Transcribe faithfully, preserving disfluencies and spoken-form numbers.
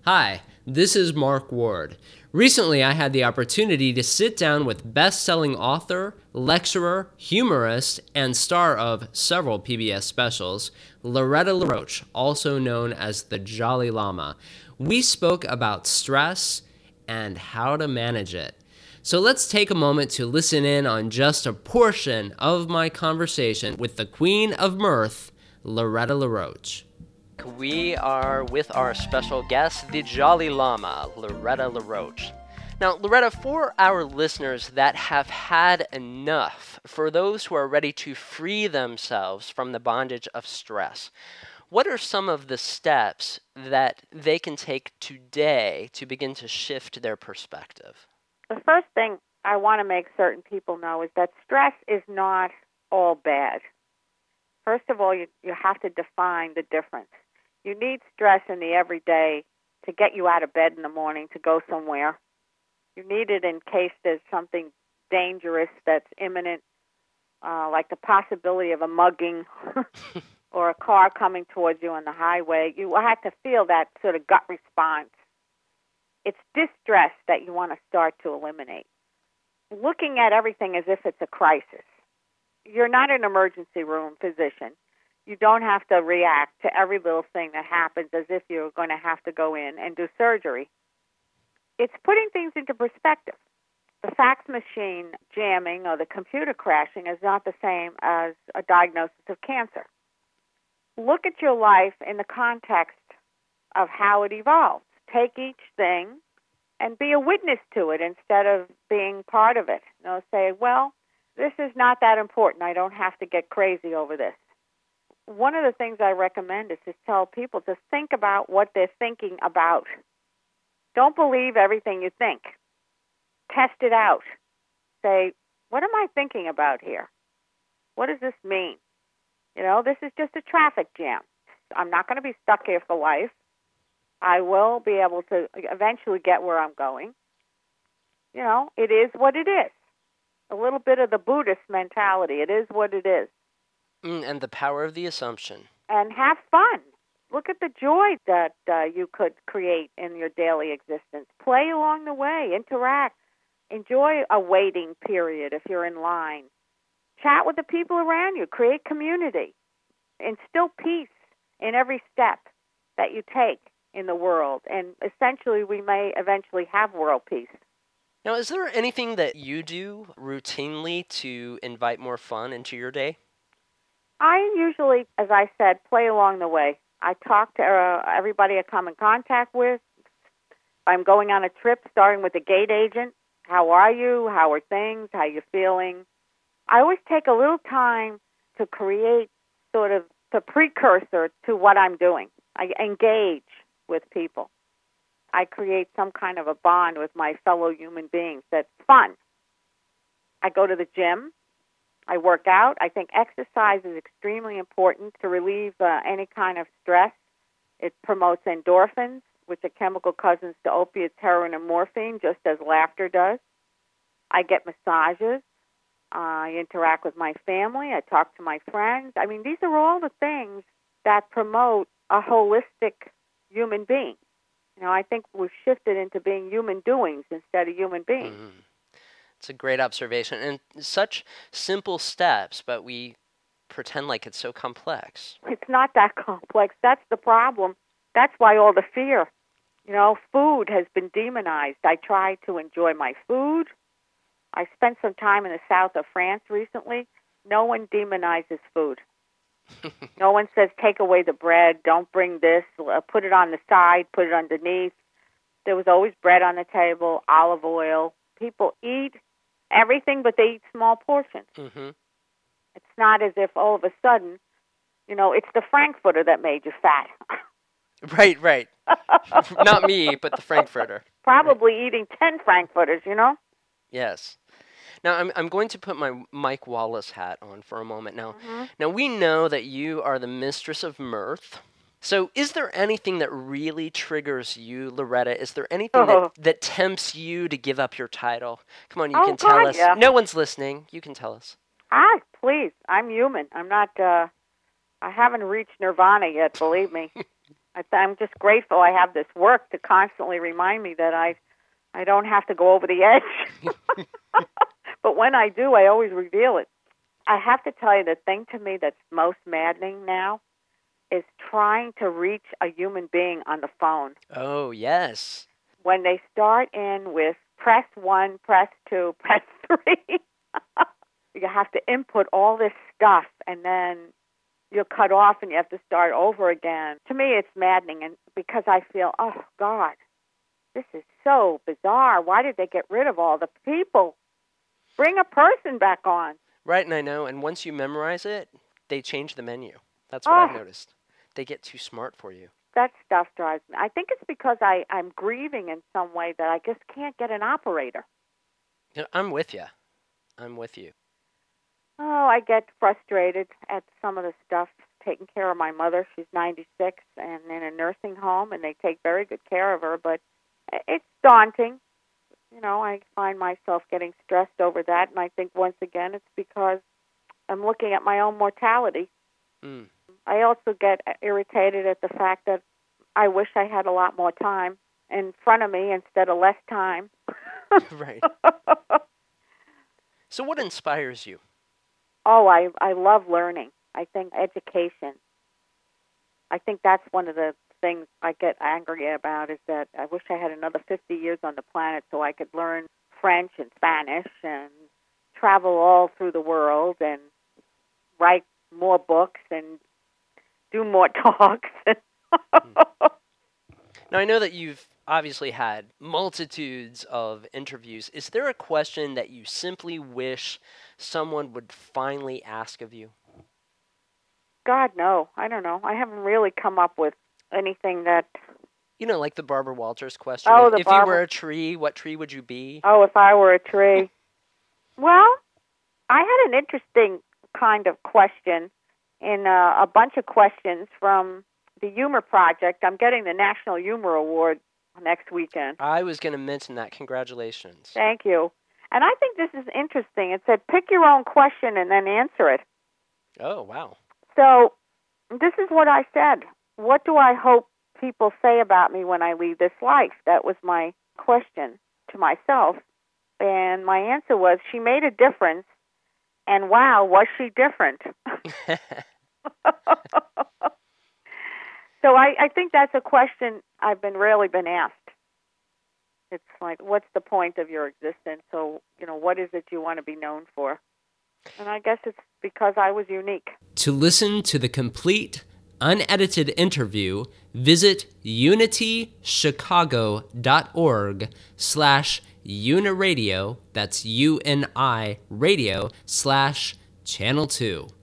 Hi, this is Mark Ward. Recently, I had the opportunity to sit down with best-selling author, lecturer, humorist, and star of several P B S specials, Loretta LaRoche, also known as the Jolly Llama. We spoke about stress and how to manage it. So let's take a moment to listen in on just a portion of my conversation with the Queen of Mirth, Loretta LaRoche. We are with our special guest, the Jolly Llama, Loretta LaRoche. Now, Loretta, for our listeners that have had enough, for those who are ready to free themselves from the bondage of stress, what are some of the steps that they can take today to begin to shift their perspective? The first thing I want to make certain people know is that stress is not all bad. First of all, you, you have to define the difference. You need stress in the everyday to get you out of bed in the morning to go somewhere. You need it in case there's something dangerous that's imminent, uh, like the possibility of a mugging or a car coming towards you on the highway. You have to feel that sort of gut response. It's distress that you want to start to eliminate. Looking at everything as if it's a crisis. You're not an emergency room physician. You don't have to react to every little thing that happens as if you're going to have to go in and do surgery. It's putting things into perspective. The fax machine jamming or the computer crashing is not the same as a diagnosis of cancer. Look at your life in the context of how it evolved. Take each thing and be a witness to it instead of being part of it. You know, say, well, this is not that important. I don't have to get crazy over this. One of the things I recommend is to tell people to think about what they're thinking about. Don't believe everything you think. Test it out. Say, what am I thinking about here? What does this mean? You know, this is just a traffic jam. I'm not going to be stuck here for life. I will be able to eventually get where I'm going. You know, it is what it is. A little bit of the Buddhist mentality. It is what it is. Mm, and the power of the assumption. And have fun. Look at the joy that uh, you could create in your daily existence. Play along the way. Interact. Enjoy a waiting period if you're in line. Chat with the people around you. Create community. Instill peace in every step that you take in the world. And essentially, we may eventually have world peace. Now, is there anything that you do routinely to invite more fun into your day? I usually, as I said, play along the way. I talk to uh, everybody I come in contact with. I'm going on a trip, starting with the gate agent. How are you? How are things? How are you feeling? I always take a little time to create sort of the precursor to what I'm doing. I engage with people. I create some kind of a bond with my fellow human beings that's fun. I go to the gym. I work out. I think exercise is extremely important to relieve uh, any kind of stress. It promotes endorphins, which are chemical cousins to opiates, heroin, and morphine, just as laughter does. I get massages. I interact with my family. I talk to my friends. I mean, these are all the things that promote a holistic human being. You know, I think we've shifted into being human doings instead of human beings. Mm-hmm. It's a great observation. And such simple steps, but we pretend like it's so complex. It's not that complex. That's the problem. That's why all the fear. You know, food has been demonized. I try to enjoy my food. I spent some time in the south of France recently. No one demonizes food. No one says, take away the bread, don't bring this, uh, put it on the side, put it underneath. There was always bread on the table, olive oil. People eat everything, but they eat small portions. Mm-hmm. It's not as if all of a sudden, you know, it's the Frankfurter that made you fat. Right, right. Not me, but the Frankfurter. Probably right. Eating ten Frankfurters, you know? Yes. Now, I'm I'm going to put my Mike Wallace hat on for a moment. Now, Mm-hmm. now we know that you are the mistress of mirth. So is there anything that really triggers you, Loretta? Is there anything Oh. that, that tempts you to give up your title? Come on, you Oh, can tell God, us. yeah. No one's listening. You can tell us. Ah, please. I'm human. I'm not, uh, I haven't reached nirvana yet, believe me. I th- I'm just grateful I have this work to constantly remind me that I, I don't have to go over the edge. But when I do, I always reveal it. I have to tell you, the thing to me that's most maddening now is trying to reach a human being on the phone. Oh, yes. When they start in with press one, press two, press three, you have to input all this stuff, and then you're cut off and you have to start over again. To me, it's maddening, and because I feel, oh, God, this is so bizarre. Why did they get rid of all the people? Bring a person back on. Right, and I know, and once you memorize it, they change the menu. That's what oh, I've noticed. They get too smart for you. That stuff drives me. I think it's because I, I'm grieving in some way that I just can't get an operator. Yeah, I'm with you. I'm with you. Oh, I get frustrated at some of the stuff. Taking care of my mother, she's ninety-six and in a nursing home, and they take very good care of her, but it's daunting. You know, I find myself getting stressed over that, and I think once again it's because I'm looking at my own mortality. Mm. I also get irritated at the fact that I wish I had a lot more time in front of me instead of less time. Right. So what inspires you? Oh, I, I love learning. I think education. I think that's one of the things I get angry about is that I wish I had another fifty years on the planet so I could learn French and Spanish and travel all through the world and write more books and do more talks. Now, I know that you've obviously had multitudes of interviews. Is there a question that you simply wish someone would finally ask of you? God, no. I don't know. I haven't really come up with anything that... You know, like the Barbara Walters question. Oh, the if Barbara... you were a tree, what tree would you be? Oh, if I were a tree. Well, I had an interesting kind of question in uh, a bunch of questions from the Humor Project. I'm getting the National Humor Award next weekend. I was going to mention that. Congratulations. Thank you. And I think this is interesting. It said, pick your own question and then answer it. Oh, wow. So this is what I said. What do I hope people say about me when I leave this life? That was my question to myself. And my answer was, she made a difference. And wow, was she different? So I, I think that's a question I've been rarely been asked. It's like, what's the point of your existence? So, you know, what is it you want to be known for? And I guess it's because I was unique. To listen to the complete, unedited interview, visit unitychicago.org slash uniradio, that's U N I radio, slash channel two.